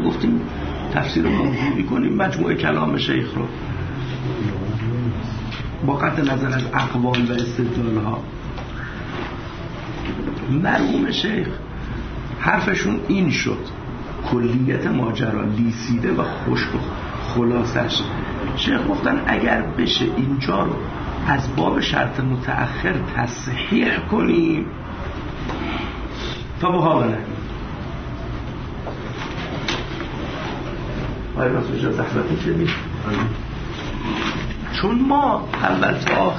گفتیم تفسیر موضوعی کنیم مجموعه کلام شیخ رو با قطع نظر از اقوال و استدلال‌ها. مرحوم شیخ حرفشون این شد، کلیت ماجرا لیسیده و خشک خلاصش. شیخ گفتن اگر بشه اینجا رو از باب شرط متأخر تصحیح کنیم فبها و نعم. آیا رسول جا زحمت می‌شدیم؟ چون ما اول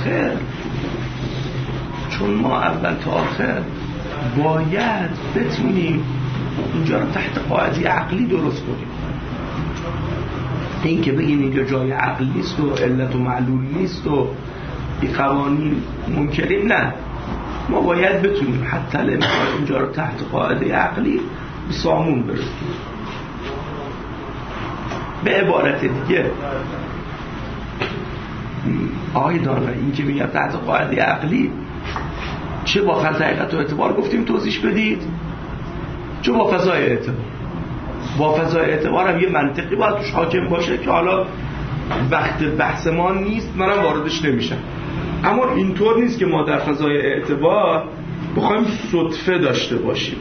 تا آخر باید بتونیم اینجا رو تحت قاعده عقلی درست کنیم. این که بگیم اینجا جای عقل نیست و علت و معلول نیست و این قوانین منکریم، نه، ما باید بتونیم حتی اینجا رو تحت قاعده عقلی به سامون برسیم. به عبارت دیگه آقای دانوری این که میگه تحت قاعده عقلی چه با فضای حقیقت و اعتبار گفتیم توضیح بدید، چه با فضای اعتبار. با فضای اعتبار هم یه منطقی باید توش حاکم باشه که حالا وقت بحث ما نیست، منم واردش نمیشم. اما اینطور نیست که ما در فضای اعتبار بخوایم صدفه داشته باشیم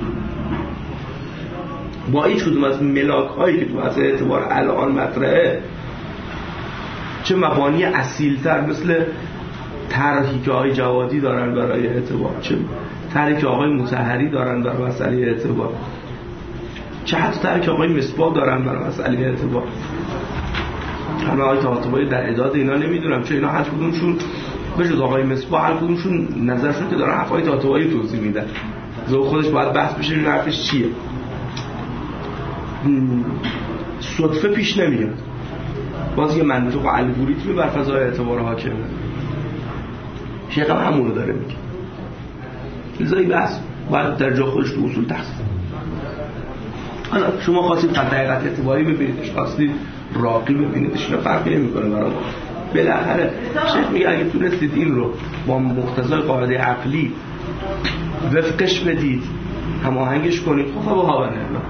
با هیچ کدوم از ملاک هایی که تو فضای اعتبار الان مطرحه، چه مبانی اصیل‌تر مثل طرحی که آقای جوادی دارن برای اعتبار، چه طرحی که آقای مطهری دارن برای مسئله اعتبار، چه حتی طرحی که آقای مصباح دارن برای مسئله اعتبار. همه آقای طباطبایی در اعداد اینا نمیدونم چه اینا هر کدومشون بجز آقای مصباح هر کدومشون نظرشون که دارن حرفای طباطبایی توضیح میدن، زو خودش باید بحث بشه این حرفش چیه. صدفه پیش نمیاد، باز یه منطق و الگوریتمی بر فضای اعتبار حاکمه. شیخ هم همونو داره میگه. لذایی بحث باید در جا خودش تو اصول تخصیص. حالا شما خواستید قطع حقیقت اعتباری ببینیدش، خواستید راقی ببینیدش، اینا فرقی نمیکنه برای ما. بالاخره شیخ میگه اگه تونستید این رو با مقتضای قاعده عقلی وفقش بدید، هماهنگش کنید، خب بها و نعم،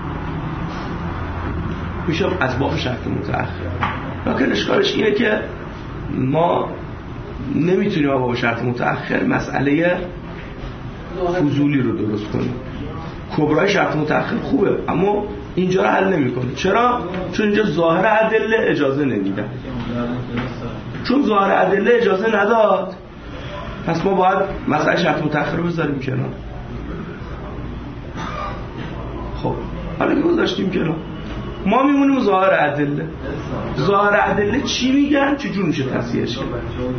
میشه از باب شرط متأخر. لکن اشکالش اینه که ما نمیتونیم با شرط متأخر مسئله فضولی رو درست کنیم. کبرای شرط متأخر خوبه اما اینجا رو حل نمیکنه. چرا؟ چون اینجا ظاهر ادله اجازه نمیده. چون ظاهر ادله اجازه نداد، پس ما باید مسئله شرط متأخر رو بذاریم کنار. خب حالا که گذاشتیم کنار، ما میمونیم ظاهر ادله. ظاهر ادله چی میگن؟ چجور میشه تصحیحش کرد؟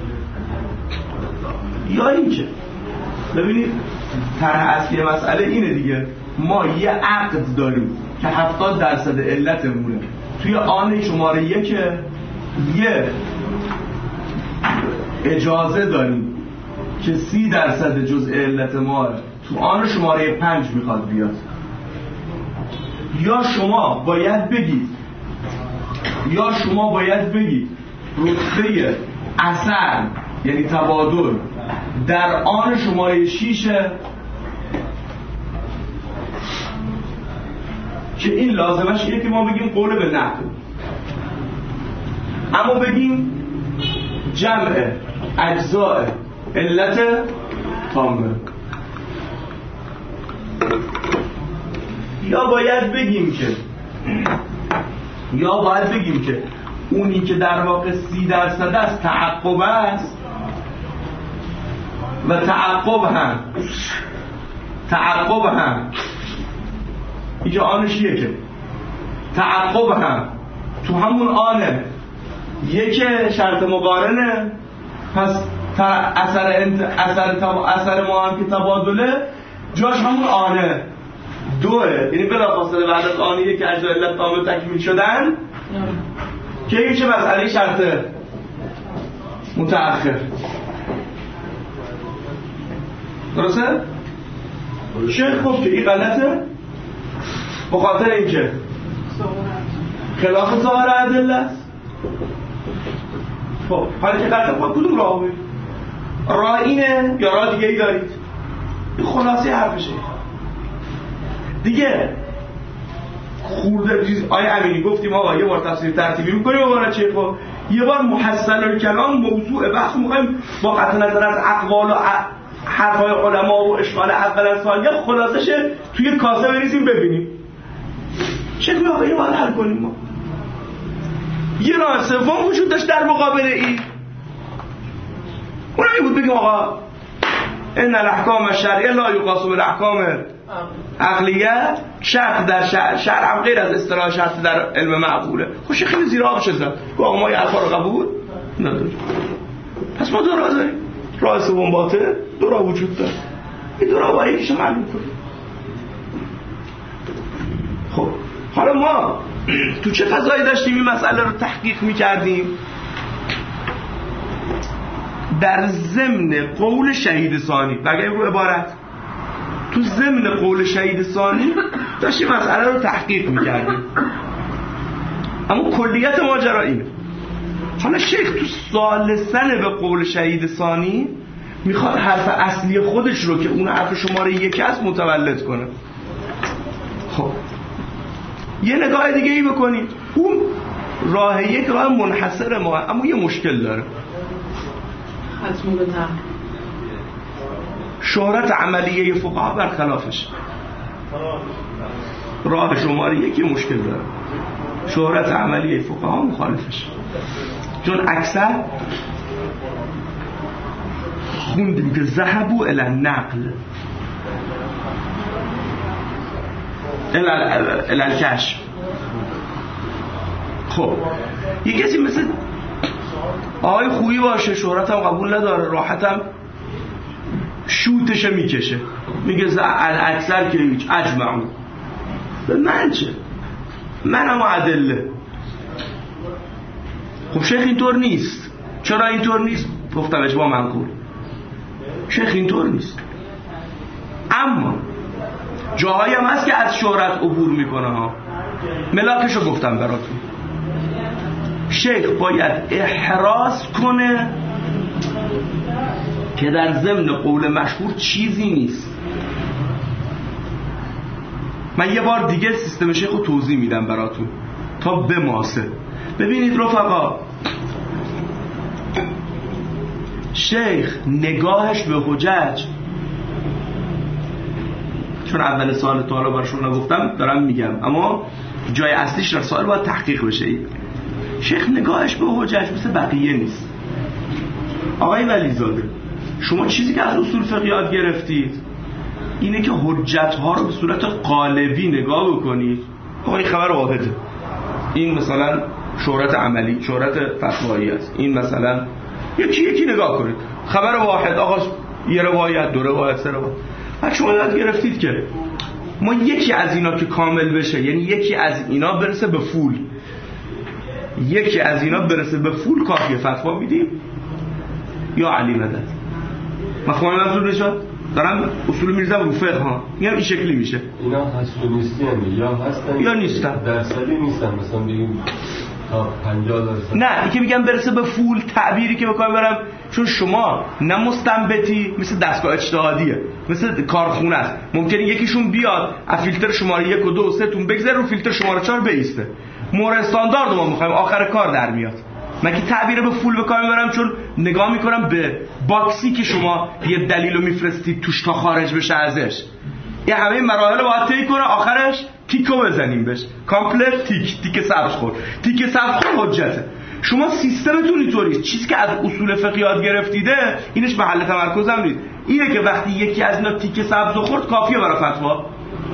یا اینکه ببینید طرح اصلی مسئله اینه دیگه، ما یه عقد داریم که 70% علتمونه توی آن شماره 1، یه اجازه داریم که 30% جزء علت ما تو آن شماره 5 میخواد بیاد. یا شما باید بگید رتبه اثر یعنی تبادل در آن شماره 6 که این لازمش اینه که ما بگیم قول به نقل، اما بگیم جمع اجزاء علت تامه. یا باید بگیم که اونی که در واقع 30% است تعقب است و تعقب هم اینجا آنش یکه، تعقب هم تو همون آنه یک شرط مقارنه، پس اثر ما هم که تبادله جاش همون آنه دوه، یعنی بلافاصله بعد از آنه یک اجزای علت تامه تکمیل شدن که این چه مسئله شرط متأخر. درسته؟ شیخ گفت که این غلطه بخاطر اینکه خلاف ظاهر ادله است. خب حالا که غلطه خود کدوم راه بود؟ راه اینه یا راه دیگه ای دارید؟ این خلاصه حرفشه دیگه. خورده چیز آیه امینی گفتیم آقا یه بار تفسیر ترتیبی می‌کنیم آقا چه خب یه بار محصل الکلام موضوع بحث می‌خوایم با قطع نظر از اقوال و حرفای علما و اشکال اول ثانیه خلاصش توی کاسه بریزیم ببینیم چه میگه آقا اینو باید حل کنیم ما. یه راه سوم وجود داشت در مقابل این، اون بود بگیم آقا ان الاحکام الشرعیه لا یقاس بالاحکام عقلیه، شرط در شرع غیر از اصطلاح شرط در علم معقوله. خوش خیلی زیر آب شد گفت ما این حرفا رو قبول نداریم، پس ما دو راه داریم، راه سوم باطل، دو راه وجود داره، این دو راه باید یکیشو معلوم کنیم. خب حالا ما تو چه فضایی داشتیم این مسئله رو تحقیق می‌کردیم؟ در ضمن قول شهید ثانی، بگیم رو عبارت تو ضمن قول شهید ثانی داشتیم مسئله رو تحقیق می‌کردیم، اما کلیت ماجرا اینه. حالا شیخ تو ثالثاً به قول شهید ثانی میخواد حرف اصلی خودش رو که اون حرف شماره 1 است متولد کنه. خب یه نگاه دیگه ای بکنید، اون راه یک راه منحصر ما، اما یه مشکل داره. شهرت عملیه فقها برخلافش. راه شماره 1 مشکل داره، شهرت عملیه فقها مخالفش، چون اکثر خوندیم که ذهبوا الی النقل الی الکشف. خب یه کسی مثل آقای خویی باشه، شهرت هم قبول نداره، راحت هم شوتش میکشه، میگه اکثر که هیچ اجمعون. به من چه؟ منم ادله. خب شیخ اینطور نیست. چرا اینطور نیست؟ گفتم اجماع منقول. شیخ اینطور نیست، اما جاهایی هم هست که از شهرت عبور میکنه ها. ملاکشو گفتم براتون. شیخ باید احراز کنه که در ضمن قول مشهور چیزی نیست. من یه بار دیگه سیستم شیخ رو توضیح میدم براتون تا بماسه. ببینید رفقا، شیخ نگاهش به حجج، چون اول سوال تو حالا براشون نگفتم دارم میگم، اما جای اصلیش در سوال باید تحقیق بشه. شیخ نگاهش به حجج مثل بقیه نیست. آقای ولیزاده، شما چیزی که از اصول فقه یاد گرفتید اینه که حجت ها رو به صورت قالبی نگاه بکنید. آقا این خبر واحده، این مثلا شهرت عملی، شهرت فتوایی است، این مثلا یکی نگاه کنید، خبر واحد. آقا یه روایت، دو روایت، سه روایت. بعد شما یاد گرفتید که ما یکی از اینا که کامل بشه، یعنی یکی از اینا برسه به فول، یکی از اینا برسه به فول کافیه، فتوا میدیم یا علی مدد. مفهوم منظور نشد؟ دارم اصول میریزم رو فقه ها، میگم این شکلی میشه. اینا هست و نیستی یعنی یا هستن یا نیستن، درصدی نیستن، مثلا بگیم تا 50%. نه، این که میگم برسه به فول، تعبیری که بکنم برم، چون شما نه مستنبطی، مثل دستگاه اجتهادیه، مثل کارخونه است. ممکنه یکیشون بیاد از فیلتر شماره 1 و 2 و 3 تون بگذره رو فیلتر شماره 4 بیسته. مورد استاندارد ما میخوایم آخر کار در میاد. من که تعبیر به فول بکنم برم، چون نگاه میکنم به باکسی که شما یه دلیلو میفرستید توش تا خارج بشه ازش. این همه مراحل رو باید طی کنه، آخرش تیکو بزنیم بهش، کامپلت تیک سبز خورد. تیک سبز خورد حجته. شما سیستمتون اینطوریه، چیزی که از اصول فقه یاد گرفتیده اینش محل تمرکزم نیست. اینه که وقتی یکی از اینا تیک سبز خورد کافیه برای فتوا.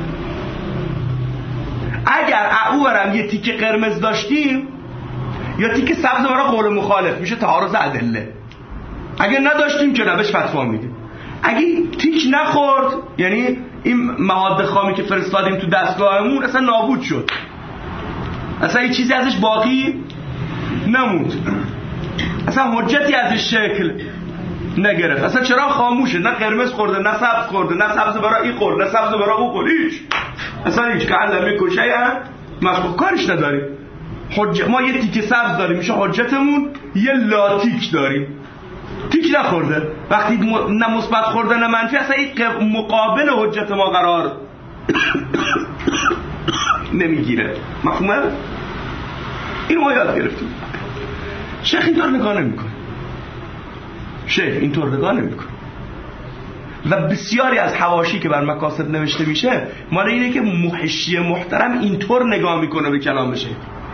اگر او برم یه تیک قرمز داشتیم یا تیک سبز برای قول مخالف، میشه تعارض ادله. اگر نداشتیم که روش فتوا میدیم. اگه تیک نخورد، یعنی این مواد خامی که فرستادیم تو دستگاهمون اصلا نابود شد، اصلا یه چیزی ازش باقی نموند، اصلا حجتی ازش شکل نگرفت، اصلا چرا خاموشه، نه قرمز خورده نه سبز خورده، نه سبز برای این خورد نه سبز برای اون خورد، اصلا هیچ که علم میکشه مخلوق کارش نداریم. ما یه تیک سبز داریم میشه حجتمون، یه لا تیک داریم، تیک نخورده. وقتی نه مثبت خورده نه منفی، اصلا این مقابل حجت ما قرار نمیگیره. مفهومه؟ این ما یاد گرفتیم. شیخ اینطور نگاه نمیکنه. شیخ اینطور نگاه نمیکنه. و بسیاری از حواشی که بر مکاسب نوشته میشه مال اینه که محشی محترم اینطور نگاه میکنه به کلام شیخ.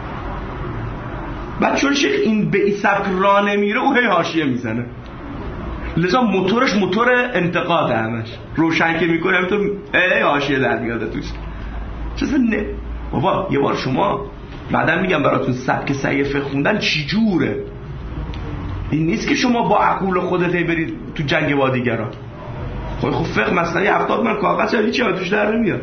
بعد چون شیخ این به این سبک را نمیره او هی حاشیه میزنه، لذا موتورش موتور انتقاد همش روشن که میکنه همینطور حاشیه در میاده توش. چیزا نه بابا یه بار شما بعدم میگم براتون سبک سیفه خوندن چی جوره. این نیست که شما با عقول خودت برید تو جنگ با دیگران. خب فقه مثلا 70 من کاغذ هیچ چیزی توش در نمیاد.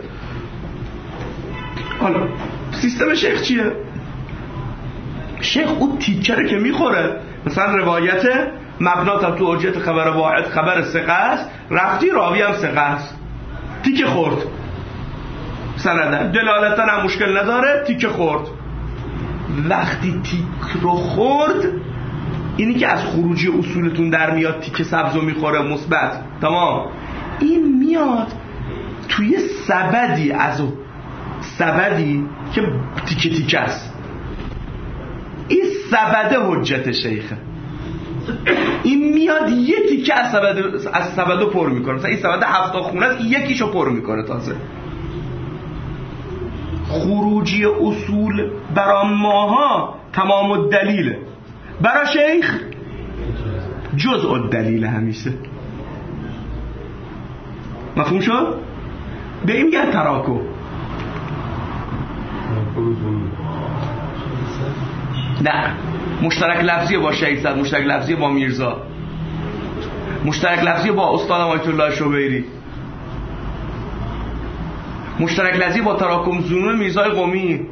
حالا سیستم شیخ چیه؟ شیخ اون تیکره که میخوره، مثلا روایت مبنات تو حجیت خبر واحد خبر ثقه است، رفتی راوی هم ثقه است، تیکه خورد، سندن دلالتا هم مشکل نداره، تیکه خورد. وقتی تیک رو خورد اینی که از خروجی اصولتون در میاد تیکه سبزو میخوره مثبت، تمام. این میاد توی سبدی از سبدی که تیکه تیکه است. این سبده حجت شیخه. این میاد یه تیکه از سبدو پر میکنه. مثلا این سبده 70 خونه است، یکیشو پر میکنه. تازه خروجی اصول برا ماها تمام الدلیله، برا شیخ جزء الدلیل همیشه. مفهوم شد؟ به این میگن تراکم. نه، مشترک لفظی با شیخ، مشترک لفظی با میرزا، مشترک لفظی با استاد آیت الله شبیری، مشترک لفظی با تراکم زنون میرزای قمی.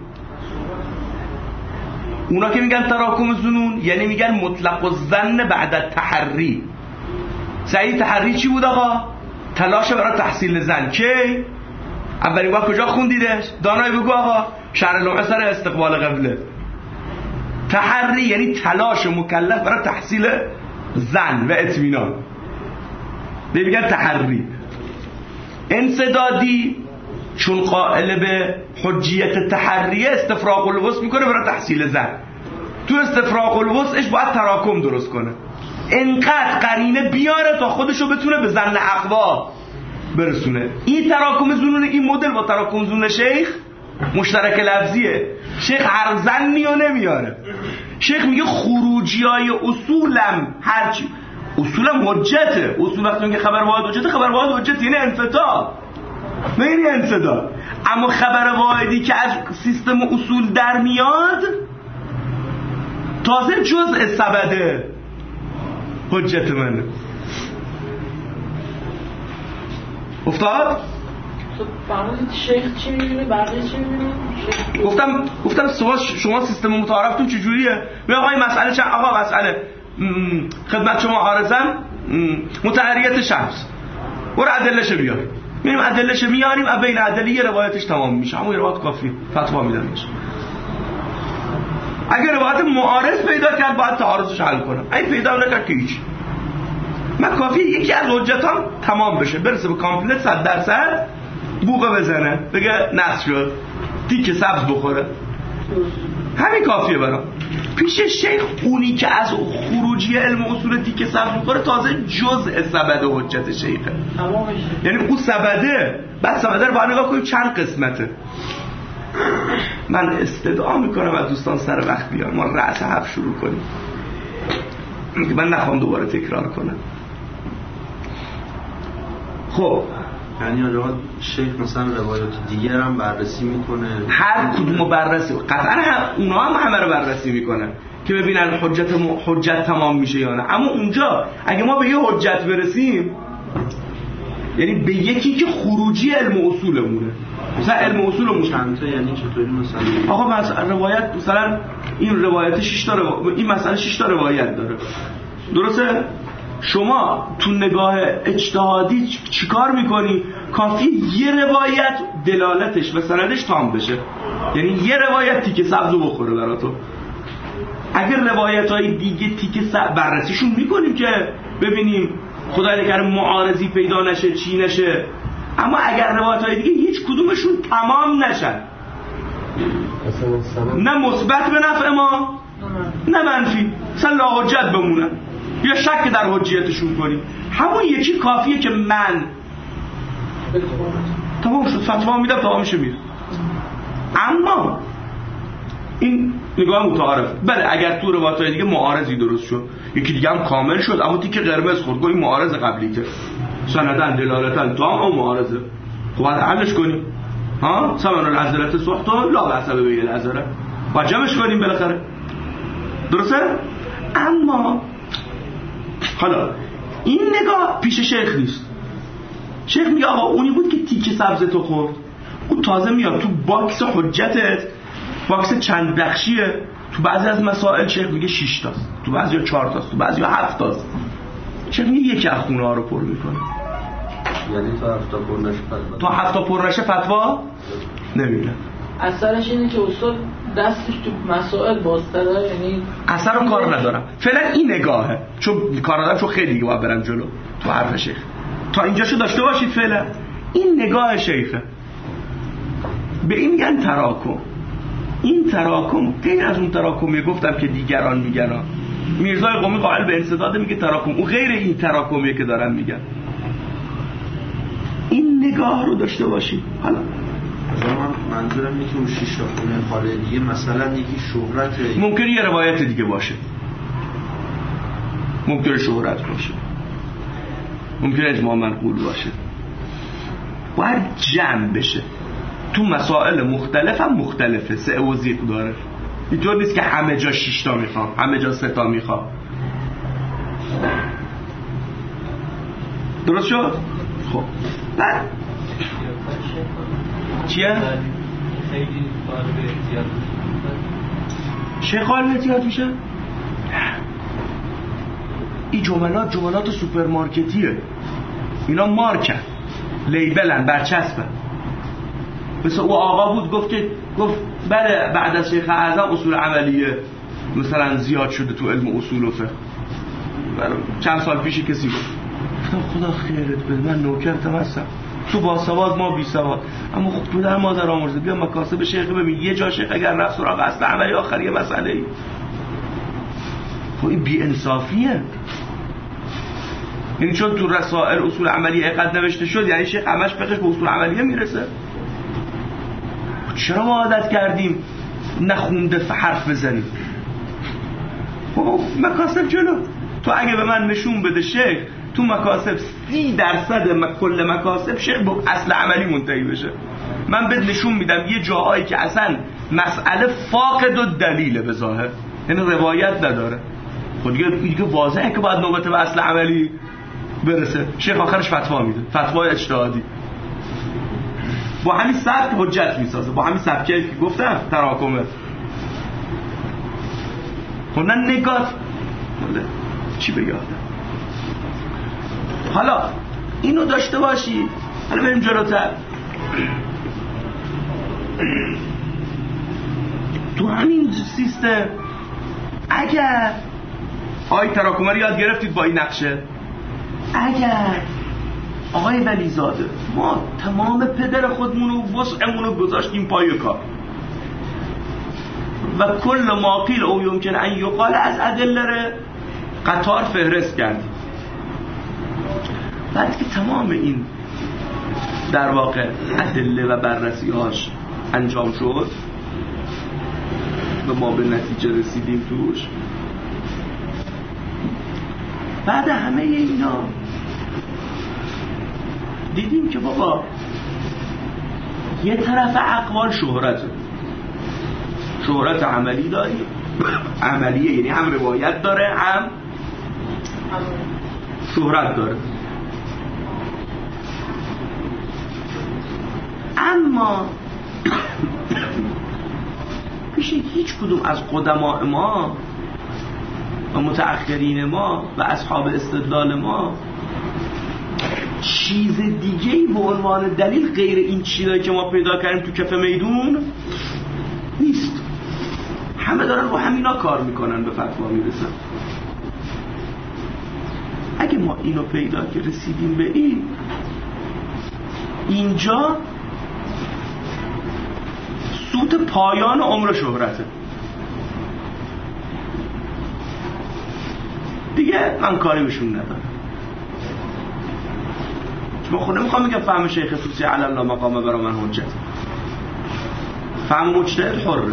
اونا که میگن تراکم زنون یعنی میگن مطلق الظن بعد التحری. صحیح تحری چی بود آقا؟ تلاش برای تحصیل زن. کی؟ اولین بار کجا خوندیدش؟ دانای بگو آقا. شرح لوحه سر استقبال قبله. تحری یعنی تلاش مکلف برای تحصیل زن و اطمینان. میگن تحری. انسدادی چون قائل به حجیت تحریه استفراغ الوسع میکنه برای تحصیل زن. تو استفراغ الوسعش باید تراکم درست کنه، انقدر قرینه بیاره تا خودشو بتونه به زن اقوا برسونه. این تراکم زنون، این مدل با تراکم زنون شیخ مشترک لفظیه. شیخ هر زنی رو نمیاره. شیخ میگه خروجیای اصولم هرچی اصولم حجته. اصول وقتی که خبر واحد حجته، خبر واحد حجت یعنی انفتاح، نه یعنی انسداد. اما خبر واحدی که از سیستم اصول در میاد تازه جزء سبده حجت منه. افتاد؟ فرمودید شیخ چی می‌بینه بقیه چی می‌بینه؟ گفتم شما سیستم متعارفتون چجوریه؟ میگم آقا این مسئله چه؟ آقا مسئله خدمت شما عارضم متحریت شمس. برو ادله‌شو بیار. میریم ادله‌شو میاریم، بین ادله یه روایتش تمام میشه. اما یه روایت کافیه، فتوا میدنش. اگر روایت معارض پیدا کرد باید تعارضش حل کنم. این پیدا نکرد که هیچ. من کافیه یکی از حجتام تمام بشه، برسه به کامپلیت 100% بوقه بزنه، بگه نص شد، تیکه سبز بخوره. همین کافیه برام. پیش شیخ اونی که از خروجی علم اصول تیکه سبز بخوره تازه جزء سبد حجت شیخه. یعنی اون سبده، بعد سبده رو باید نگاه کنیم چند قسمته. من استدعا میکنم از دوستان سر وقت بیان ما رأس حرف شروع کنیم، من نخوام دوباره تکرار کنم. خب یعنی آجا شیخ مثلا روایات دیگر هم بررسی میکنه، هر کدومو بررسی، قطعا اونا هم همه رو بررسی میکنن که ببینن حجت تمام میشه یا نه. اما اونجا اگه ما به یه حجت برسیم، یعنی به یکی که خروجی علم اصولمونه، مثلا علم اصولمون چند تا، یعنی چطوری مثلا آقا مثلا روایت، مثلا این روایت 6 تا این مسئله 6 تا روایت داره، درسته؟ شما تو نگاه اجتهادی چیکار میکنی؟ کافی یه روایت دلالتش و سندش تام بشه، یعنی یه روایت تیکه سبزو بخوره برا تو. اگر روایت‌های دیگه تیکه بررسیشون میکنیم که ببینیم خدای نکرده معارضی پیدا نشه، چی نشه. اما اگر روایت‌های دیگه هیچ کدومشون تمام نشن، نه مثبت به نفع ما نه منفی، مثلا لا حجت بمونن یا شک در حجیتشون کنیم، همون یکی کافیه که من تمام شد فتوا میدم تمامش میره. اما این نگاه متعارف. بله اگر تو روایت‌های دیگه معارضی درست شد، یکی دیگه هم کامل شد اما تیکه قرمز خورد، گویا معارض قبلی که سندن دلالتن تام و معارضه، خب باید حلش کنیم. ها سمن العذرت سخت لا بحث به العذره، با جمعش کنیم بالاخره، درسته؟ اما حالا این نگاه پیش شیخ نیست. شیخ میگه آقا اونی بود که تیکه سبز تو خورد، اون تازه میاد تو باکس حجتت، باکس چند بخشیه، تو بعضی از مسائل شیخ میگه 6 تاست، تو بعضی 4 تاست، تو بعضی 7 تاست. شیخ میگه یکی از خونه ها رو پر میکنه. یعنی تا 7 تا پر نشه فتوا، تا 7 تا پر نشه فتوا نمیده. اثرش اینه که استاد دستش تو مسائل بازتره، یعنی اثر رو کار ندارم فعلا. این نگاهه، چون کار ندارم، چون خیلی دیگه باید برم جلو تو حرف شیخ. تا اینجاشو داشته باشید فعلا. این نگاه شیخه، به این میگن تراکم. این تراکم غیر از اون تراکمی گفتم که دیگران میگن. میرزای قمی قائل به انسداد میگه تراکم، اون غیر این تراکمیه که دارن میگن. این نگاه رو داشته باشید. حالا منظورم اینه که اون 6 تا خونه خارجی مثلا یکی شهرت، ممکنه یه روایت دیگه باشه، ممکنه شهرت باشه، ممکنه اجماع منقول باشه. باید جمع بشه. تو مسائل مختلف هم مختلفه، سه و زیق داره. اینطور نیست که همه جا 6 تا میخوام، همه جا 3 تا میخوام. درست شد؟ خب بعد چیه؟ چه قائل احتیاط میشه؟ این جملات سوپرمارکتیه، اینا مارکن، لیبلن، برچسبن. مثل او آقا بود گفت بله بعد از شیخ اعظم اصول عملیه مثلا زیاد شده تو علم اصول و فقه. چند سال پیش کسی گفت خدا خیرت بده، من نوکرتم هستم، تو باسواد ما بی سواد، اما خب تو در مادر آمرزه بیا مکاسب شیخ ببین. یه جا شیخ اگر رفت سراغ اصل عملی آخر یه مسئله ای، خب این بی انصافیه. یعنی چون تو رسائل اصول عملیه قد نوشته شد یعنی شیخ همش فقهش به اصول عملیه میرسه؟ چرا ما عادت کردیم نخونده حرف بزنیم؟ خب مکاسب جلو. تو اگه به من نشون بده شیخ تو مکاسب 30% کل مکاسب شیخ به اصل عملی منتهی بشه، من بهت نشون میدم یه جاهایی که اصلا مسئله فاقد الدلیله به ظاهر، یعنی روایت نداره. خب دیگه واضحه که باید نوبت به اصل عملی برسه. شیخ آخرش فتوا میده، فتوای اجتهادی، با همین سبک حجت میسازه، با همین سبکی که گفتم تراکمه. خب نه نگاه چی بگه حالا اینو داشته باشی. حالا بریم جلوتر. تو همین سیستم اگر آقای تراکمه رو یاد گرفتید با این نقشه، اگر آقای ولیزاده ما تمام پدر خودمون و وسعمون رو گذاشتیم پای کار و کل ما قیل او یمکن ان یقال از ادله رو قطار فهرست کردیم، بعد که تمام این در واقع ادله و بررسی هاش انجام شد و ما به نتیجه رسیدیم توش، بعد همه اینا دیدیم که بابا یه طرف اقوال شهرت عملی داریم، عملیه یعنی هم روایت داره هم شهرت داره. اما پیش هیچ کدوم از قدماء ما و متأخرین ما و اصحاب استدلال ما چیز دیگه‌ای به عنوان دلیل غیر این چیزایی که ما پیدا کردیم تو کف میدون نیست. همه دارن رو همینا کار میکنن به فتوا میرسن. اگه ما اینو پیدا که رسیدیم به اینجا سوت پایان عمر شهرته دیگه، من کاری بهشون ندارم. من خود نمیخوام بگم فهم شیخ طوسی علی الله مقامه برای من حجت، فهم مجتهد حره.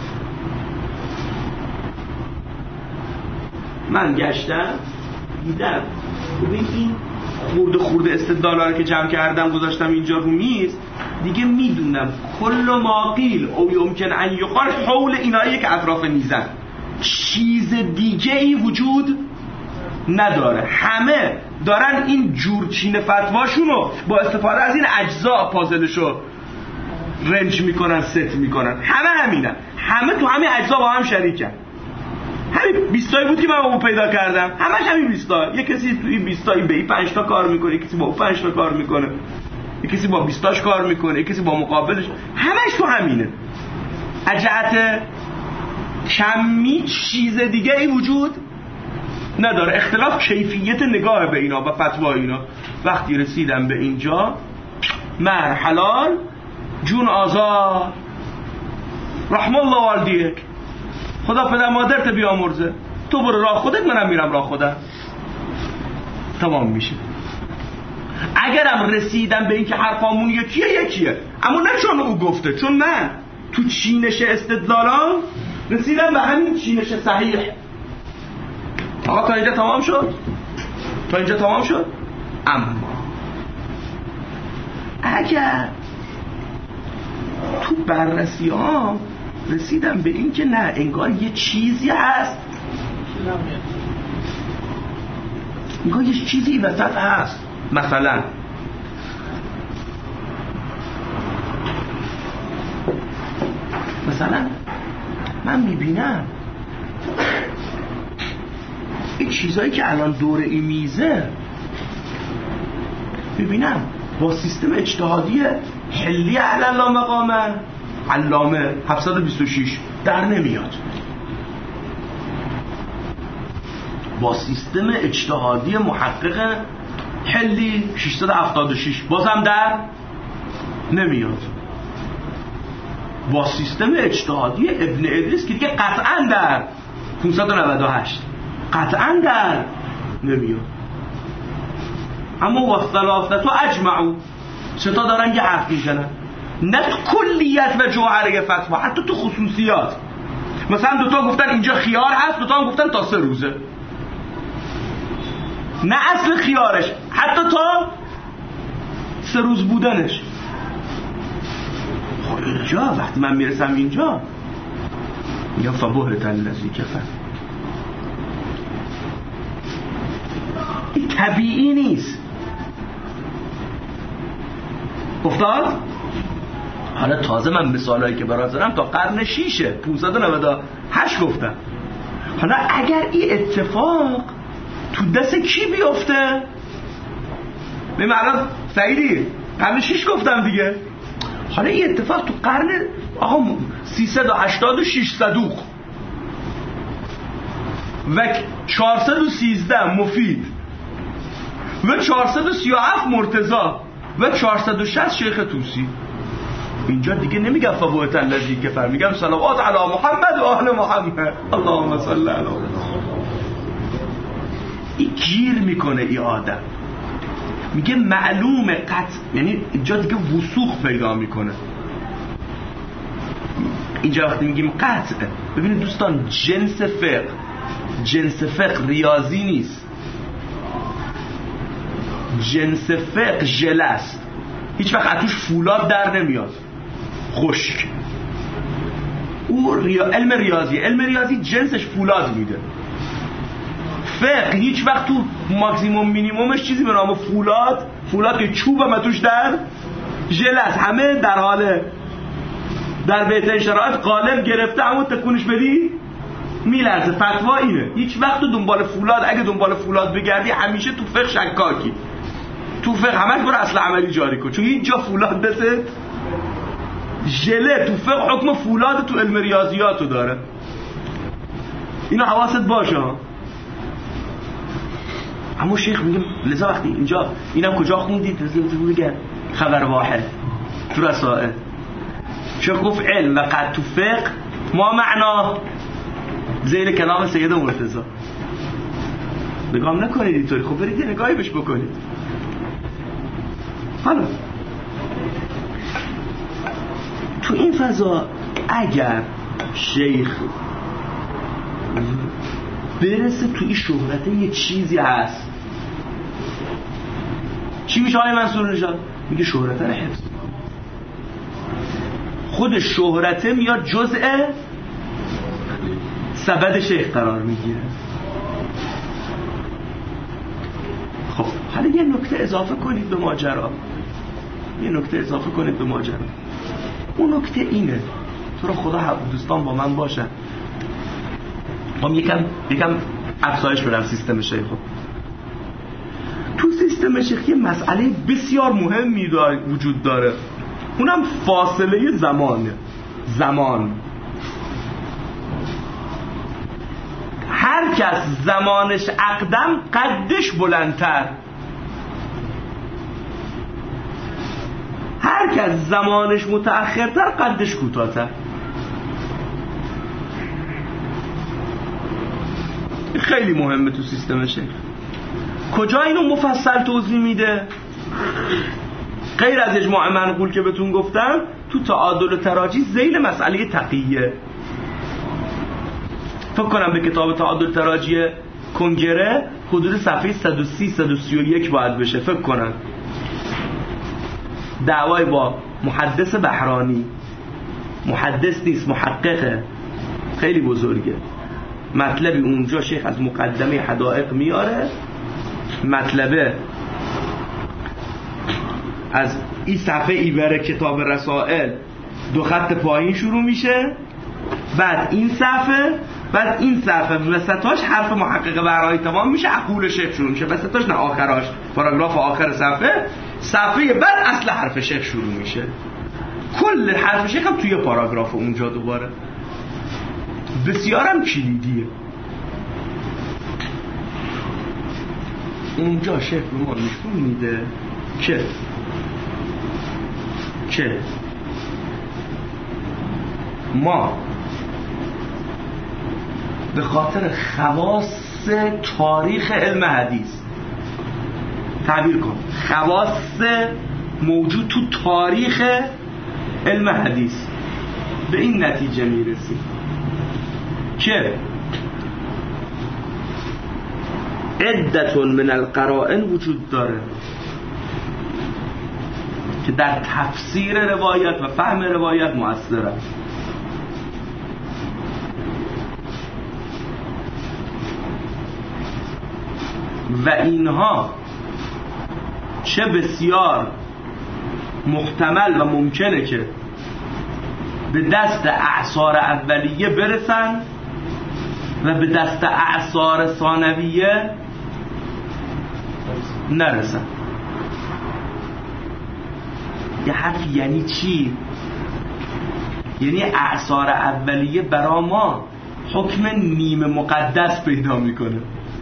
من گشتم دیدم ببین این خورده استدلالا رو که جمع کردم گذاشتم اینجا رو میز، دیگه میدونم کل ما قیل او یمکن ان یقال حول اینایی که اطراف میزن، چیز دیگه ای وجود نداره. همه دارن این جورچین فتواشونو با استفاده از این اجزا پازلشو رنج میکنن، ست میکنن. همینن، همه تو همین اجزا با هم شریکن. همین 20 تایی بود که من با اون پیدا کردم، همش همین 20 تا. یه کسی توی 20 تایی به این 5 تا کار میکنه، کسی با اون 5 تا کار میکنه، یه کسی با 20 تاش کار میکنه، یه کسی با مقابلش. همش تو همینه. اجعت کمی چیز دیگه ای وجود نداره. اختلاف کیفیت نگاه به اینا و فتوا اینا. وقتی رسیدم به اینجا، مهر حلال، جون آزاد، رحم الله والدیک، خدا پدر مادرت بیامرزه، تو برو راه خودت، منم میرم راه خودم، تمام میشه. اگرم رسیدم به این که حرفامون یکیه، اما نه چون او گفته، چون من تو چینش استدلالام رسیدم به همین چینش صحیح. آقا تا اینجا تمام شد. اما اگر تو بررسی ها رسیدم به این که نه، انگار یه چیزی هست، انگار یه چیزی وسط هست. مثلا من میبینم این چیزایی که الان دور این میزه، ببینم با سیستم اجتهادی حلی علی الله مقامه علامه 726 در نمیاد، با سیستم اجتهادی محقق حلی 676 بازم در نمیاد، با سیستم اجتهادی ابن ادریس که دیگه قطعا در 598 قطعا در نمیاد. اما واختلافتو اجمعو، ستا دارن یه حرف میزنن، نه تو کلیت و جوهره فتوا، حتی تو خصوصیات. مثلا دوتا گفتن اینجا خیار هست، دوتا هم گفتن تا 3 روزه، نه اصل خیارش، حتی تا 3 روز بودنش. خب اینجا وقتی من میرسم اینجا یا فبهت الذی کفر، این طبیعی نیست. افتاد؟ حالا تازه من مثالایی که برات زدم تا قرن 6 598 گفتم. حالا اگر این اتفاق تو دست کی بیفته؟ ببین الان سعیدی قرن 6 گفتم دیگه. حالا این اتفاق تو قرن 386 صدوق و 413 مفید و 437 مرتضی و 460 شیخ طوسی. اینجا دیگه نمیگم فبهت الذی کفر، میگم صلوات علی محمد و آل محمد، اللهم صل علی محمد. این گیر میکنه این آدم، میگه معلوم قطع، یعنی اینجا دیگه وسوخ پیدا میکنه. اینجا وقتی میگیم قطع، ببینید دوستان، جنس فقه ریاضی نیست، جنس فقه ژله است، هیچ وقت اتوش فولاد در نمیاد، خشک. او علم ریاضی جنسش فولاد میده. فقه هیچ وقت تو ماکسیموم مینیمومش چیزی به نام فولاد که چوب هم توش در ژله است، همه در حال در بهترین شرایط قالب گرفته، همون تکونش بدی میلرزه. فتوا اینه، هیچ وقت تو دنبال فولاد، اگه دنبال فولاد بگردی همیشه تو فقه شکاکی، تو فقه همش برو اصل عملی جاری کن، چون هیچ جا فولاد دست ژله. تو فقه حکم فولاد تو علم ریاضیاتو داره، اینو حواست باشه. اما شیخ میگه لذا وقتی اینجا اینم کجا خوندید؟ بگه خبر واحد تو رسائل شیخ گفت علم و قد تو فقه ما معنا زیر کلام سید مرتضی. نگام نکنید اینطوری، خب برید یه نگاهی بهش بکنید. حالا تو این فضا اگر شیخ برسه تو این شهرته یه چیزی هست، چی میشه آقای منصور نژاد؟ میگه شهرته رو حفظ. خود شهرته میاد جزء سبد شیخ قرار میگیره. خب حالا یه نکته اضافه کنید به ماجرا، اون نکته اینه، تو رو خدا دوستان با من باشن، هم یکم افزایش بدم سیستم شیخ. تو سیستم شیخ یه مسئله بسیار مهمی وجود داره، اونم فاصله زمان. هر کس زمانش اقدم قدش بلندتر، هر کس زمانش متأخرتر قدش کوتاه‌تر. خیلی مهمه تو سیستم شیخ. کجا اینو مفصل توضیح میده؟ غیر از اجماع منقول که بهتون گفتم، تو تعادل و تراجی ذیل مسئله تقیه. فکر کنم به کتاب تعادل تراجی کنگره حدود صفحه 130-131 باید بشه، فکر کنم. دعوای با محدث بحرانی، محدث نیست محققه، خیلی بزرگه. مطلبی اونجا شیخ از مقدمه حدائق میاره، مطلبه از این صفحه ای بره کتاب رسائل 2 خط پایین شروع میشه، بعد این صفحه وسطاش حرف محقق برای تمام میشه، عقول شیخ شروع میشه، وسطاش نه آخراش، پاراگراف آخر صفحه بعد اصل حرف شیخ شروع میشه. کل حرف شیخ هم توی پاراگراف اونجا دوباره. بسیارم کلیدیه. اونجا شیخ به ما نشون میده که ما به خاطر خواص تاریخ علم حدیث، تعبیر کن، خواص موجود تو تاریخ علم حدیث، به این نتیجه میرسیم که عدتون من القرائن وجود داره که در تفسیر روایت و فهم روایت مؤثر است. و اینها چه بسیار محتمل و ممکنه که به دست اعصار اولیه برسن و به دست اعصار ثانویه نرسن. یه حرف یعنی چی؟ یعنی اعصار اولیه برا ما حکم نیمه مقدس پیدا میکنه.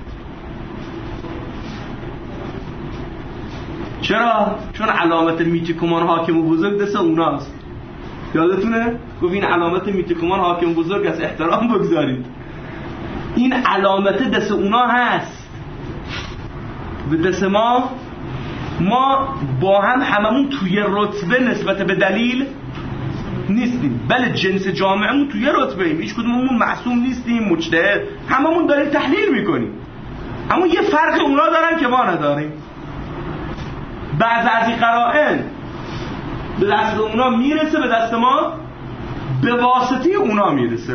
چرا؟ چون علامت میتیکومان حاکم و بزرگ دست اوناست. یادتونه؟ گفت این علامت میتیکومان حاکم و بزرگ است، احترام بگذارید. این علامت دست اونا هست، به دست ما با هممون توی رتبه نسبت به دلیل نیستیم. بله جنس جامعمون توی رتبه ایم، هیچ کدوممون معصوم نیستیم، مجتهد، هممون داریم تحلیل میکنیم، اما یه فرق اونا دارن که ما نداریم. بعض از این قرائن به دست اونا میرسه، به دست ما به واسطه اونا میرسه.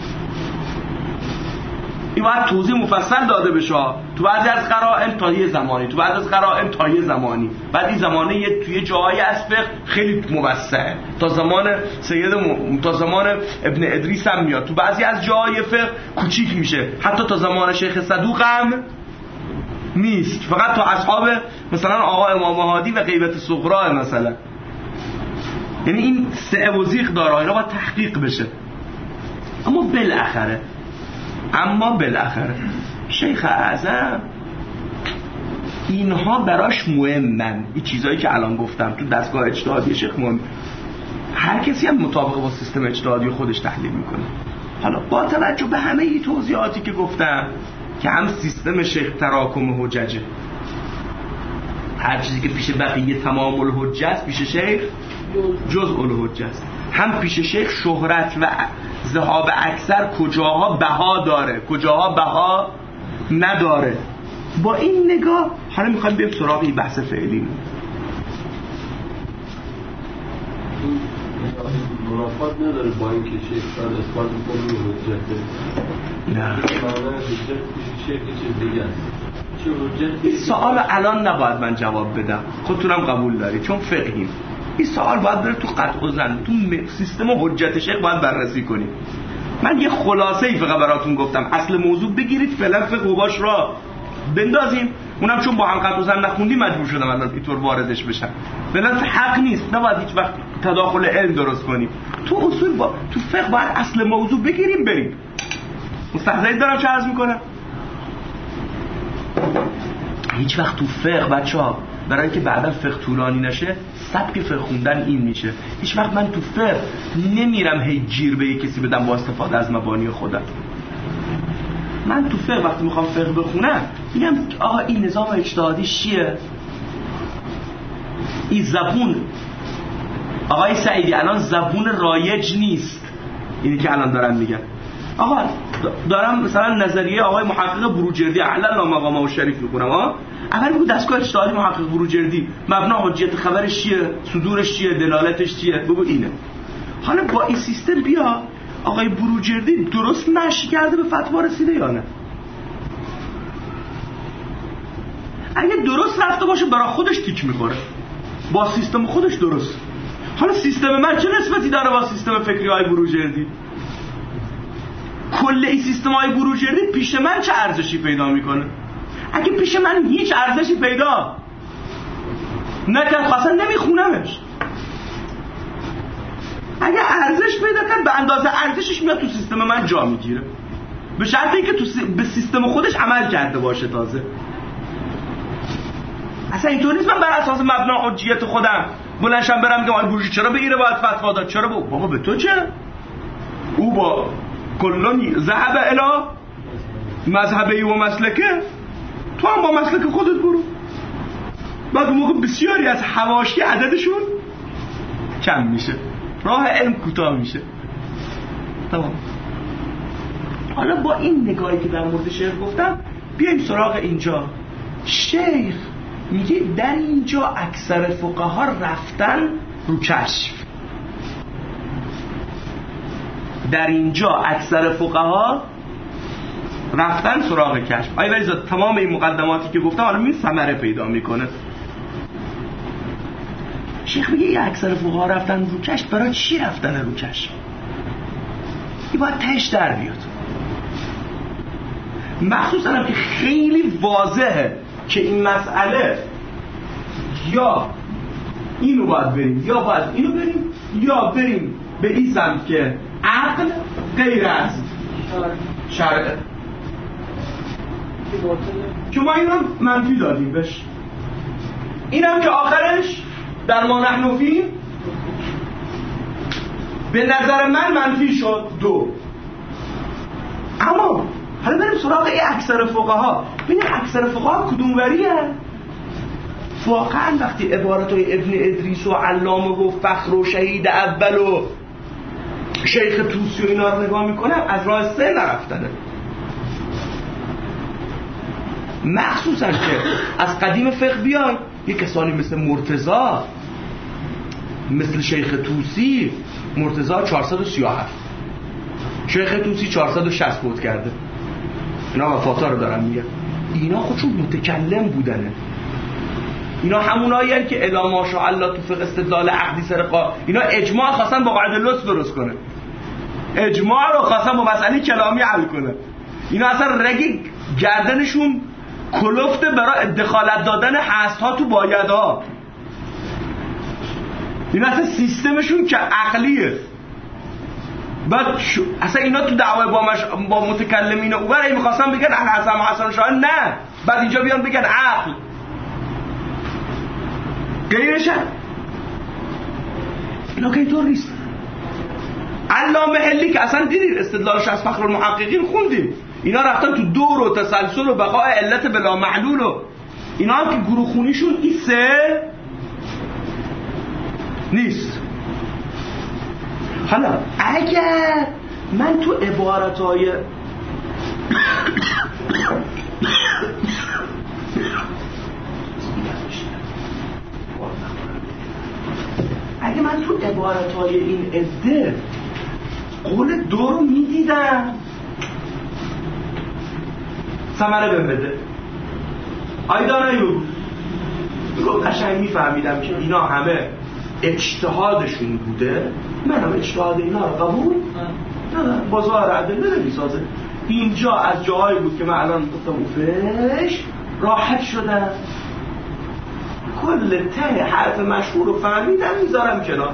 این باید توضیح مفصل داده بشه. تو بعضی از قرائن تا یه زمانی، تو بعضی از قرائن تا یه زمانی، بعد این زمانه توی جاهای از فقه خیلی موسعه، تا زمان ابن ادریس هم میاد. تو بعضی از جاهای فقه کوچیک میشه، حتی تا زمان شیخ صدوق هم نیست، فقط تا اصحاب مثلا آقا امام هادی و غیبت صغرا مثلا. یعنی این سعه و زیغ داره، اینا باید تحقیق بشه. اما بالاخره شیخ اعظم اینها براش مهمن. این چیزایی که الان گفتم تو دستگاه اجتهادی شیخ مهم، هر کسی هم مطابق با سیستم اجتهادی خودش تحلیل میکنه. حالا با توجه به همه این توضیحاتی که گفتم که هم سیستم شیخ تراکم حججه، هر چیزی که پیش بقیه تمام الحجه است پیش شیخ جزء الحجه است، هم پیش شیخ شهرت و ذهاب اکثر کجاها بها داره کجاها بها نداره. با این نگاه حالا میخوایم بریم سراغ این بحث فعلی. منافات نداره با اینکه شیخ شاید اثبات کنه حجته؟ نه معنی حجت پیش شیخ چیز دیگه است. چه حجتی؟ این سوال الان نباید من جواب بدم، خودتونم قبول داری چون فقهیم. این سوال باید بره تو قطع و زن، تو سیستم حجت شیخ باید بررسی کنیم. من یه خلاصه ای فقط براتون گفتم، اصل موضوع بگیرید فعلا فقه و باش را بندازیم. اونم چون با هم قطع و زن نخوندیم مجبور شدم الان اینطور واردش بشم. فعلا حق نیست، نباید هیچ وقت تداخل علم درست کنیم. تو اصول تو فقه باید اصل موضوع بگیریم بریم. مستحضرید دارم چه عرض میکنم؟ هیچ وقت تو فقه بچه‌ها برای اینکه بعدا فقه طولانی نشه سبک فقه خوندن این میشه. هیچ وقت من تو فقه نمیرم هی گیر به کسی بدم با استفاده از مبانی خودم. من تو فقه وقتی میخوام فقه بخونم میگم آقا این نظام اجتهادی چیه؟ این زبون آقای سعیدی الان زبون رایج نیست، اینی که الان دارم میگم. آقا دارم مثلا نظریه آقای محقق بروجردی اعلی مقامه و شریف میخونم. اول بگو دستگاه اجتهادی محقق بروجردی مبنا حجیت خبرش چیه، صدورش چیه، دلالتش چیه، بگو اینه. حالا با این سیستم بیا آقای بروجردی درست نشی کرده به فتوا رسیده یا نه؟ اگه درست رفته باشه برای خودش تیک میخوره، با سیستم خودش درست. حالا سیستم من چه نسبتی داره با سیستم فکری های بروجردی؟ کل این سیستم های بروجردی پیش من چه ارزشی پیدا میکنه؟ اگه پیش من هیچ ارزشی پیدا نکرد اصلا نمیخونمش. اگه ارزش پیدا کرد به اندازه ارزشش میاد تو سیستم من جا میگیره، به شرط اینکه به سیستم خودش عمل کرده باشه. تازه اصلا اینطور نیست من بر اساس مبنا حجیت خودم بلنشم برم بگم آقای بروجردی چرا به ایره باید فتوا داد، چرا بابا به تو چه؟ او با کلانی ذهب الی مذهبی و مسلکه، تو هم با مسلک خودت برو. بعد اون موقع بسیاری از حواشی عددشون کم میشه، راه علم کوتاه میشه. تمام. حالا با این نگاهی که در مورد شیخ گفتم بیایم سراغ اینجا. شیخ میگه در اینجا اکثر فقها رفتن رو کشف. در اینجا اکثر فقها رفتن سراغ کشف. آیا ولیزاد تمام این مقدماتی که گفتم حالا این ثمره پیدا میکنه. شیخ میگه این اکثر فقها رفتن رو کشف. برای چی رفتن رو کشف؟ این باید تهش در بیاد. مخصوصا هم که خیلی واضحه که این مسئله یا اینو باید بریم یا باید اینو بریم یا بریم به این سمت که عقل غیر از شرع که ما اینم منفی دادیم بهش، اینم که آخرش در ما نحن فی به نظر من منفی شد 2. اما حالا بریم سراغ این اکثر فقها. ببین اکثر فقها کدوم وریه؟ واقعا وقتی عبارتای ابن ادریس و علامه و فخر و شهید اول و شیخ طوسی و اینا رو نگاه میکنم از راه سه نرفتنه. مخصوصا که از قدیم فقه بیای یه کسانی مثل مرتضی، مثل شیخ طوسی. مرتضی 437، شیخ طوسی 460 فوت کرده. اینا وفاتا رو دارم میگم. اینا خودشون متکلم بودنه. اینا همونایی هستن که الا ماشاءالله تو فقه استدلال عقدی سرقا اینا اجماع خواستن با قاعده لطف درست کنه، اجماع رو خواستن با مسئله کلامی حل کنه. اینا اصلا رگ گردنشون کلفته برای دخالت دادن هست‌ها تو بایدها. اینا اصلا سیستمشون که عقلیه. بعد اصلا اینا تو دعوای با متکلمین و برای می‌خواستن بگن الحسن و حسن شاه، نه بعد اینجا بیان بگن عقل غیرش. اینا که اینطور نیست. علامه حلی که اصلا دیدید استدلالش از فخر المحققین خوندیم، اینا رفتن تو دور و تسلسل و بقای علت بلا معلول و اینا هم که گروه خونیشون این سه نیست. حالا اگر من تو عبارتهای اگه من تو عبارتهای این عده قول دو رو میدیدم ثمره بهم بده، آیدا نیو گفت قشنگ میفهمیدم که اینا همه اجتهادشون بوده، منم اجتهاد اینا رو قبول ندارم، بازار عدل نمیسازه. اینجا از جایی بود که من الان گفتم اوفش راحت شدم، کل ته حرف مشهور رو فهمیدم میذارم کنار.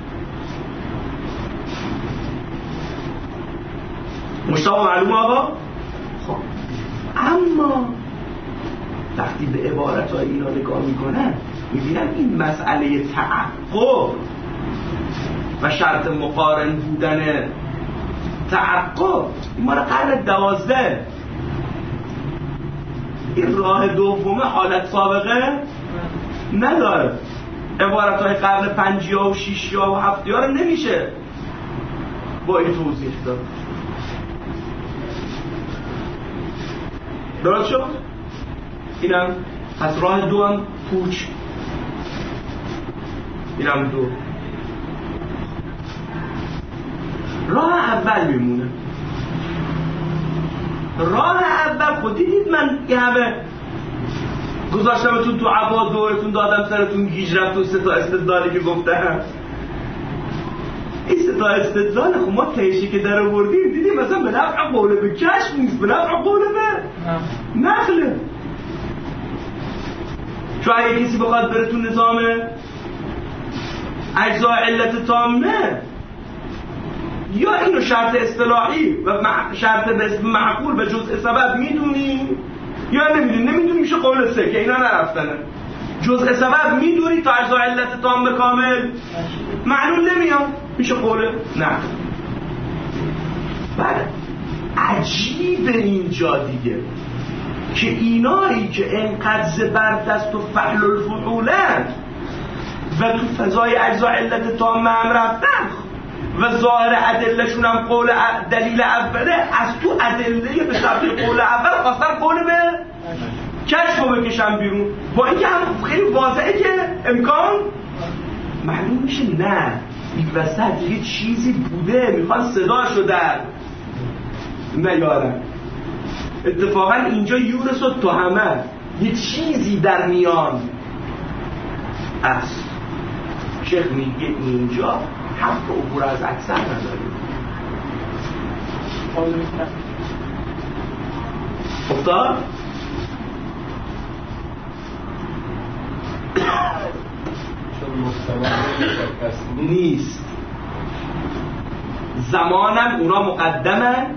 مشتاق معلوم آقا؟ خب اما وقتی به عبارتهای اینا نگاه میکنن میبینن این مسئله تعقب و شرط مقارن بودن تعقب این مال قرن 12. این راه دومه حالت سابقه نداره. عبارتهای قرن 50 و 60 و 70 رو نمیشه با این توضیح داد. درست شد؟ اینم از راه دو هم پوچ، اینم دو. راه اول میمونه. راه اول خود دیدید من یه همه گذاشتمتون تو عبا دورتون دادم سرتون گیج رفت و سه تا استدلالی که گفتم. این سه تا استدلال خب ما تهشی که در آوردیم دیدیم مثلا به نفع قول به کشف نیست، به نفع قول به نقله. چون اگه کسی بخواد بره تو نظام اجزا علت تامه یا اینو شرط اصطلاحی و شرط به اسم معقول به جزء سبب میدونی یا نمیدونی میشه قول سه که اینا نرفتنه. جزء سبب میدونی تا اجزا علت تام کامل معلول نمیاد میشه قول نه. بعد عجیب اینجا دیگه که اینایی که انقدر زبردست و فحل الفحولن و تو فضای اجزا علت تام هم رفتن و ظاهر ادلهشون هم قول دلیل اوله، از تو ادله به سبب قول اول خواستن قول به کشف رو بکشن بیرون، با اینکه هم خیلی واضحه که امکان معلوم میشه نه این وسط یه چیزی بوده میخوان صداشو در نیارن. اتفاقا اینجا یورس و تهمه یه چیزی در میان است. شیخ میگه اینجا حق عبور از اکثر نداریم. افتاد؟ چون مستمر نیست. زمانم اونا مقدمن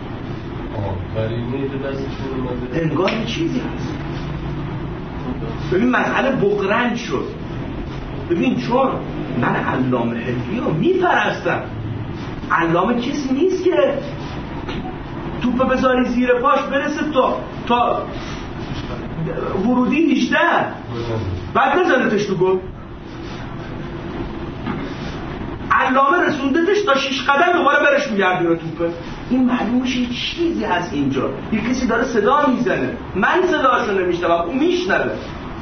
انگار چیزی هست. ببین مسئله بغرنج شد. ببین چون من علامه حلی رو میپرستم، علامه کسی نیست که توپ بذاری زیر پاش برسه تا ورودی 18 بعد بزنتش تو گل. علامه رسوندتش تا 6 قدم دوباره برش میگردونه توپه. این معلوم میشه چیزی هست اینجا، یه کسی داره صدا میزنه، من صداشو نمیشنوم اون میشنوه.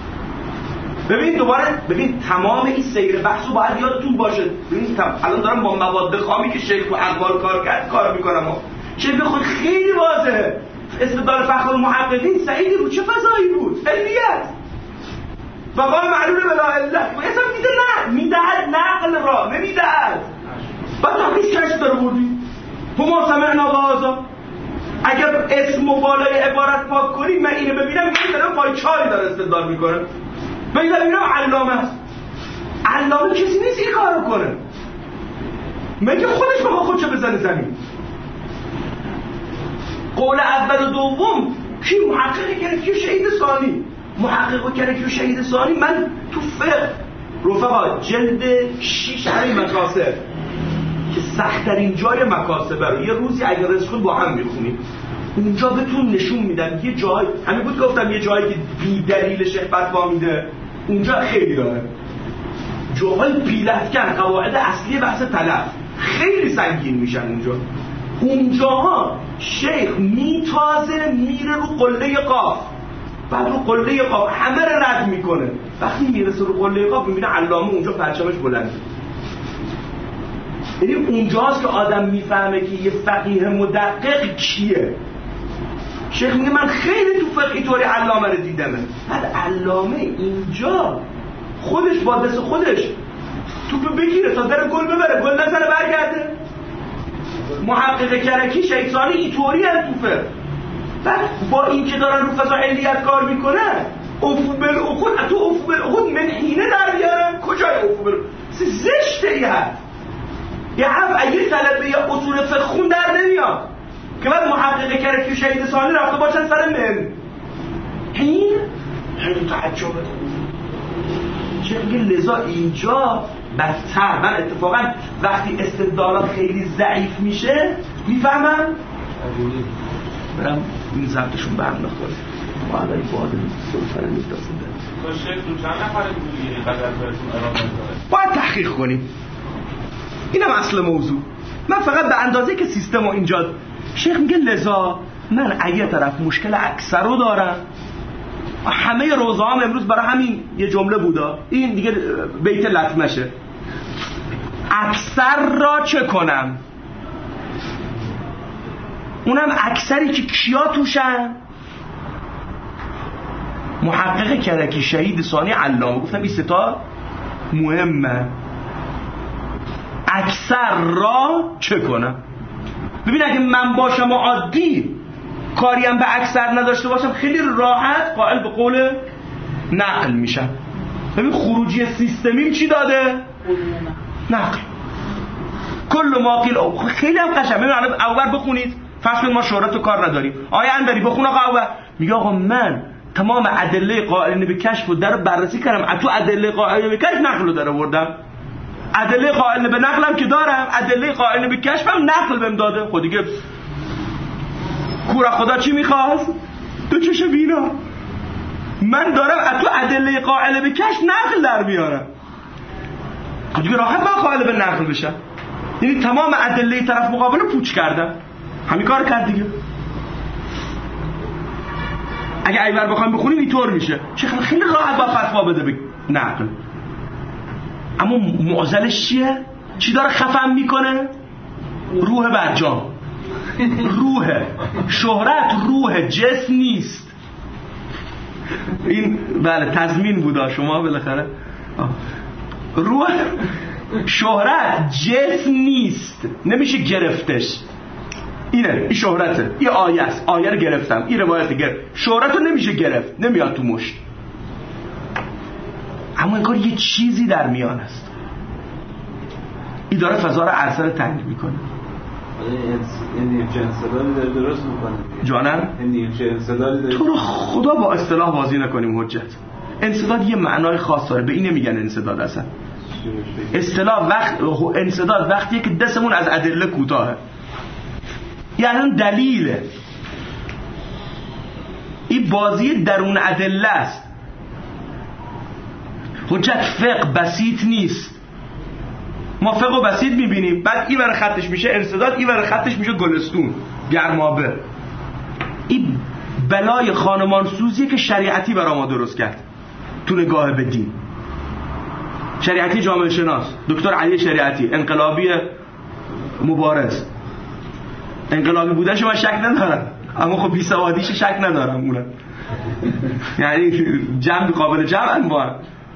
ببین تمام این سیر بحثو باید یادتون باشه. ببین الان دارم با مواد خامی که شیخ تو اقوال کار میکنم. شیخ خود خیلی واضحه. استدلال فخر المحققین سعید رو چه فضایی بود؟ علیت بقای معلول بلا علت اصلا میده نه میدهد نقل را نمیدهد. بعد تقریز کشف داره بردی ما سمعنا بازا. اگر اسم و بالای عبارت پاک کنی من اینو ببینم میگه دارم پای چاری داره استدلال میکنه. من اینو علامه است. علامه کسی نیست این کارو کنه. مگه خودش بخواد خودشو بزنه زمین. قول اول و دوم کی محققی کرد کی شهید ثانی محقق کرد کی شهید ثانی. من تو فقه رفقا جلد 6 همین مکاسب که سخت‌ترین جای مکاسبه رو یه روزی اگر رزق با هم میخونیم اونجا بهتون نشون میدم یه جای همین بود گفتم یه جایی که بی دلیل شهبت وا میده اونجا خیلی داره جاهای بیلتکن قواعد اصلی بحث طلب خیلی سنگین میشن اونجاها شیخ میتازه میره رو قله قاف بعد رو قله قاف همه رو رد میکنه وقتی میرسه رو قله قاف میبینه علامه اونجا پرچمش بلنده یعنی اونجاست که آدم میفهمه که یه فقیه مدقق کیه شیخ میگه من خیلی تو فقه اینطوری علامه رو دیدم بعد علامه اینجا خودش با دست خودش توپ بگیره تا در گل ببره گل نزنه برگرده محقق کرکی شیطانی اینطوری هم توفه بعد با این که دارن رو فضا علیت کار میکنن افو بالاخود تو افو بالاخود منحینه در بیارن کجای افو بالاخود زشته یه هست یه هم اگه طلبه یا اصول فقه خون در نمیاد که بعد محقق کرکی شهید ثانی رفته باشن سر من این تعجبه چه میگه لذا اینجا بدتر من اتفاقا وقتی استدلالات خیلی ضعیف میشه میفهمم برم این ضبطشون به هم نخوره حالا این باید سلطنه میدازنده تو شیخ تو چند نفره بودی قدر برسون ارام داره باید تحقیق کنیم اینم اصل موضوع من فقط به اندازه که سیستم و اینجا شیخ میگه لذا من اگه طرف مشکل اکثر رو دارم همه روزه هم امروز برای همین یه جمله بودا این دیگه بیت لطمشه اکثر را چه کنم اونم اکثری که کیا توشن محقق کرکی شهید ثانی علامه گفتم این ستا مهمه اکثر را چه کنم ببین اگه من باشم و عادی کاریم به اکثر نداشته باشم خیلی راحت قائل به قول نقل میشم ببین خروجی سیستمیم چی داده؟ نقل کل ما قیل خیلی هم قشنگ ببین الان اول بخونید فصل ما شهرت و کار نداریم آیا انبری بخون آقا اول میگه آقا من تمام ادله قائلین به کشف رو در بررسی کردم تو ادله قائلین به کشف نقل رو در آوردم ادله قائلین به نقلم که دارم ادله قائلین به کشفم نقل بهم داده خود دیگه کورا خدا چی میخواست؟ تو چش بینا من دارم تو ادله قائل به کشف نقل در میارم خب دیگه راحت من قائل به نقل بشم یعنی تمام ادله طرف مقابل رو پوچ کردم همین کار کرد دیگه اگه ایور بخوایم بخونیم اینطور میشه چه خیلی راحت با فتوا بده به نقل اما معضلش چیه؟ چی داره خفم میکنه؟ روح برجام روح شهرت روح جسم نیست این بله تضمین بودا شما بالاخره روح شهرت جسم نیست نمیشه گرفتش اینه این شهرته این آیه است آیه رو گرفتم این روایت گرفت شهرت رو نمیشه گرفت نمیاد تو مشت اما این کار یه چیزی در میان است این داره فضا رو عرصه تنگ میکنه این چه انصدالی داره درست میکنه جانم این چه انصدالی داره تو رو خدا با اصطلاح بازی نکنیم حجت انصداد یه معنای خاص داره به این نمیگن انصداد اصلا اصطلاح انصداد وقتیه که دستمون از ادله کوتاهه یعنی دلیله این بازی درون ادله است حجت فقه بسیط نیست ما فقه و بسیط میبینیم بعد این ور خطش میشه انسداد این ور خطش میشه گلستون گرمابه این بلای خانمان سوزیه که شریعتی برای ما درست کرد تو نگاه به دین شریعتی جامعه شناس دکتر علی شریعتی انقلابی مبارز انقلابی بودنش من شک ندارم اما خب بی سوادیش شک ندارم اونم یعنی جمع قابل جمع با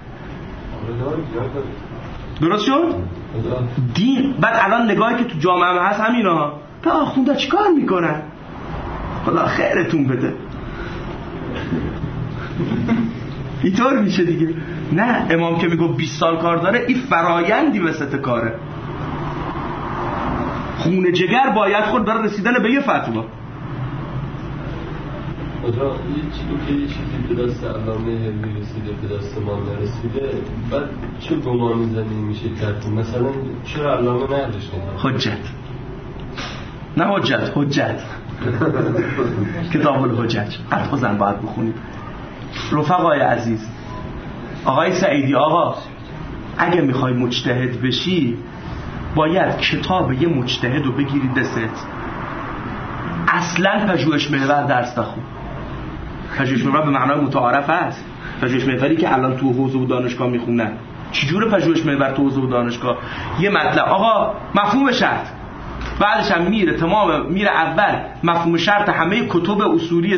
درست شد؟ دین بعد الان نگاهی که تو جامعه هست همینا تا آخونده چی کار میکنن؟ خدا خیرتون بده اینطور میشه دیگه نه امام که میگو 20 سال کار داره این فرایندی وسط کاره خون جگر باید خود برای رسیدن به یه فتوا آجا یه چیزی به دست علامه حلمی رسیده به دست ما نرسیده، بعد چه گمانی زنی میشه کرد؟ مثلا چرا علامه نهرش حجت نه حجت کتاب الحجج قطع زن باید بخونید. رفقای عزیز، آقای سعیدی، آقا اگه میخوای مجتهد بشی باید کتاب یه مجتهد رو بگیری دست، اصلا پژوهش محور درس نخون. پژوهش محور به معنای متعارف هست، پژوهش محوری که الان تو حوزه و دانشگاه میخونن. چجوره پژوهش محور تو حوزه و دانشگاه؟ یه مطلب آقا مفهوم شرط، بعدش هم میره اول مفهوم شرط همه کتب اصولی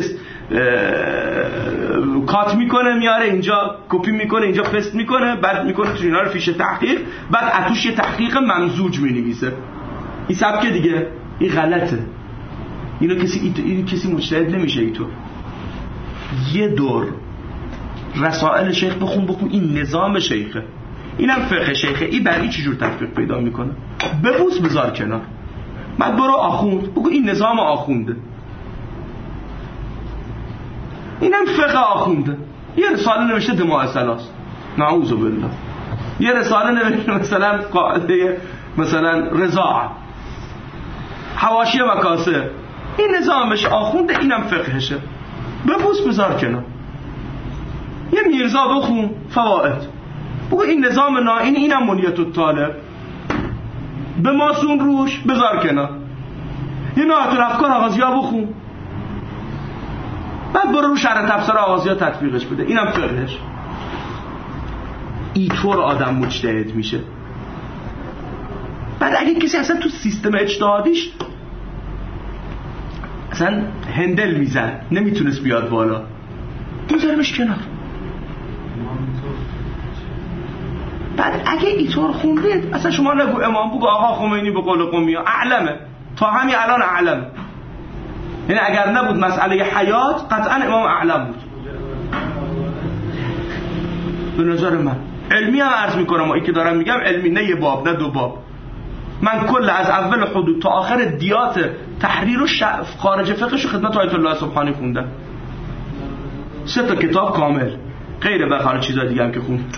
کات میکنه، میاره اینجا، کپی میکنه اینجا، پست میکنه، بعد میکنه تو اینا رو فیش تحقیق، بعد اتوش یه تحقیق ممزوج مینویسه. این سبک دیگه، این غلطه. اینو کسی مجتهد نمیشه. اینطور یه دور رسائل شیخ بخون، این نظام شیخه، اینم فقه شیخه. این برای چجور تفکیک پیدا میکنه؟ ببوس بذار کنار، بعد برو آخوند بگو این نظام آخونده، اینم فقه آخونده. یه رساله نوشته دماء ثلاث، نعوذ بالله. یه رساله نوشته مثلا قاعده مثلا رضاع، حواشی مکاسب، این نظامش آخونده، اینم فقهشه. ببوس بذار کنار. یه میرزا بخون فوائد، بگو این نظام نائین، اینم منیت الطالب، به ماسون روش بذار کنار. یه نهایت الافکار آغازی‌ها بخون، بعد برو رو شرح تفسیر آغازی‌ها تطبیقش بده، اینم فقهش. اینطور آدم مجتهد میشه. بعد اگه کسی اصلا تو سیستم اجتهادیش اصلا هندل میزن، نمیتونست بیاد بالا، میذارمش کنار. بعد اگه اینطور خوندید اصلا شما نگو امام، بگو آقا خمینی به قول قمی اعلمه، تا همین الان اعلم. یعنی اگر نبود مسئله حیات قطعا امام اعلم بود به نظر من. علمی هم عرض میکنم، این که دارم میگم علمی، نه یه باب نه دو باب. من کل از اول حدود تا آخر دیات تحریر و خارج فقهش خدمت آیت الله سبحانی خوندم، 3 کتاب کامل، غیر بخار چیزا دیگه هم که خوند.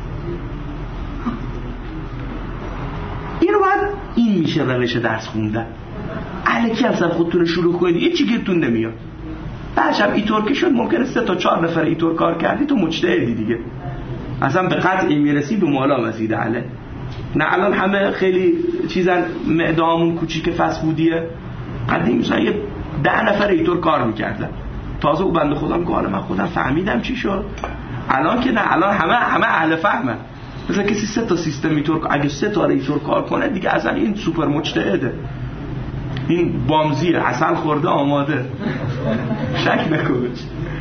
اینو باید این میشه روش درس خوندن. الکی اصلا خودتون شروع کنید، یه چی گیرتون نمیاد. بعدشم اینطور که شد ممکنه 3 تا 4 نفر اینطور کار کردی تو مجتهدی دیگه، اصلا به قطعی میرسی به مولا مزید عله. نه الان همه خیلی چیزن، معدامون کوچیک فسفودیه. قدیم مثلا یه 10 نفر اینطور کار میکردن، تازه او بنده خودم که من خودم فهمیدم چی شد. الان که نه، الان همه اهل فهمن. مثلا کسی 3 تا سیستم اینطور، اگه 3 تا اینطور کار کنه دیگه اصلا این سوپر مجتهده، این بامزیه، عسل خورده آماده، شک نکنید.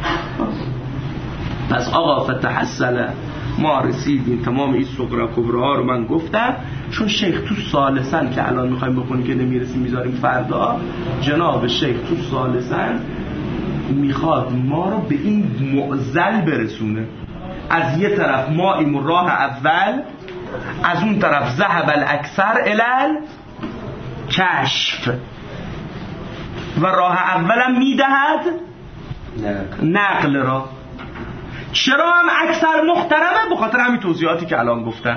پس آقا فتحصل ما رسیدیم تمام این صغرا کبرا رو من گفتم، چون شیخ تو ثالثن که الان میخوایم بکنیم که نمیرسیم میذاریم فردا، جناب شیخ تو ثالثن میخواد ما رو به این معضل برسونه. از یه طرف ما این راه اول، از اون طرف ذهب الاکثر الال کشف، و راه اولم میدهد نقل را. چرا هم اکثر محترمه؟ به خاطر همین توضیحاتی که الان گفتم.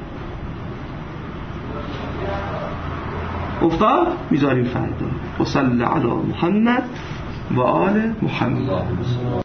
افتاد میذاریم فردا. و صلی علی محمد و آل محمد.